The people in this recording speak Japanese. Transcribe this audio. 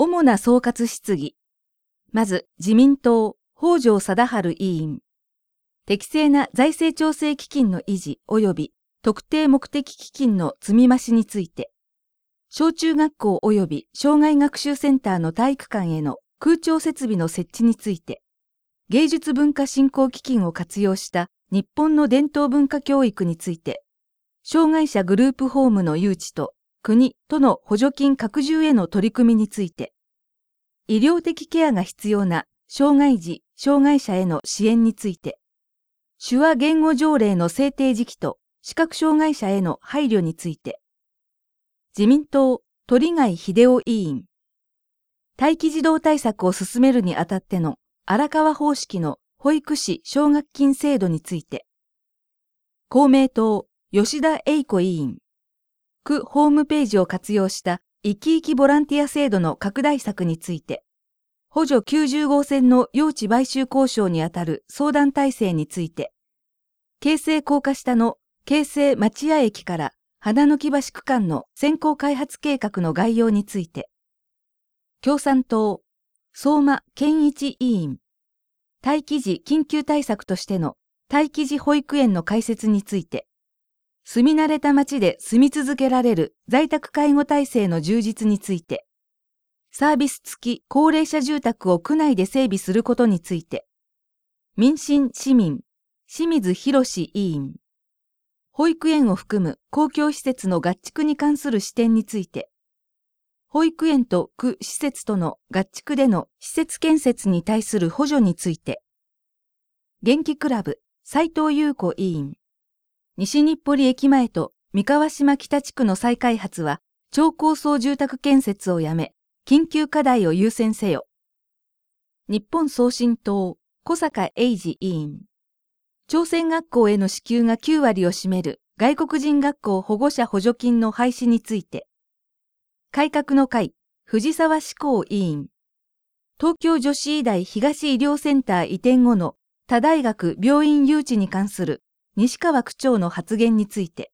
主な総括質疑。まず、自民党、北条貞治委員。適正な財政調整基金の維持及び特定目的基金の積み増しについて、小中学校及び障害学習センターの体育館への空調設備の設置について、芸術文化振興基金を活用した日本の伝統文化教育について、障害者グループホームの誘致と国との補助金拡充への取り組みについて、医療的ケアが必要な障害児・障害者への支援について、手話言語条例の制定時期と視覚障害者への配慮について、自民党鳥貝秀夫委員、待機児童対策を進めるにあたっての荒川方式の保育士奨学金制度について、公明党吉田英子委員、区ホームページを活用した生き生きボランティア制度の拡大策について、補助90号線の用地買収交渉にあたる相談体制について、京成高架下の京成町屋駅から花の木橋区間の先行開発計画の概要について、共産党相馬健一委員、待機児緊急対策としての待機児保育園の開設について、住み慣れた町で住み続けられる在宅介護体制の充実について、サービス付き高齢者住宅を区内で整備することについて、民進市民、清水博委員、保育園を含む公共施設の合築に関する視点について、保育園と区施設との合築での施設建設に対する補助について、元気クラブ斉藤優子委員、西日暮里駅前と三河島北地区の再開発は超高層住宅建設をやめ、緊急課題を優先せよ。日本送信党小坂英二委員、朝鮮学校への支給が9割を占める外国人学校保護者補助金の廃止について、改革の会藤沢志功委員、東京女子医大東医療センター移転後の他大学病院誘致に関する西川区長の発言について、